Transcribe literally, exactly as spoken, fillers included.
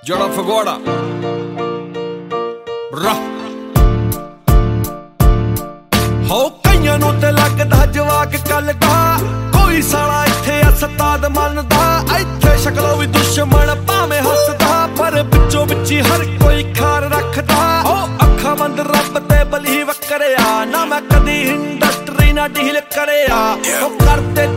ਜੜਾ ਫਗਵਾੜਾ ਰਾ ਹੋ ਕਈਆਂ ਨੂੰ ਤੇ ਲੱਗਦਾ ਜਵਾਕ ਕੱਲ ਦਾ ਕੋਈ ਸਾਲਾ ਇੱਥੇ ਉਸਤਾਦ ਮੰਨਦਾ ਇੱਥੇ ਸ਼ਕਲੋਂ ਵੀ ਦੁਸ਼ਮਣ ਭਾਵੇਂ ਹੱਸਦਾ ਪਰ ਵਿੱਚੋਂ ਵਿੱਚੀ ਹਰ ਕੋਈ ਖਾਰ ਰੱਖਦਾ ਉਹ ਅੱਖਾਂ ਬੰਦ ਰੱਬ ਤੇ ਬਲੀਵ ਕਰਿਆ ਨਾ ਮੈਂ ਕਦੀ ਇੰਡਸਟਰੀ ਨਾ ਡੀਲ ਕਰਿਆ ਉਹ ਕਰਦੇ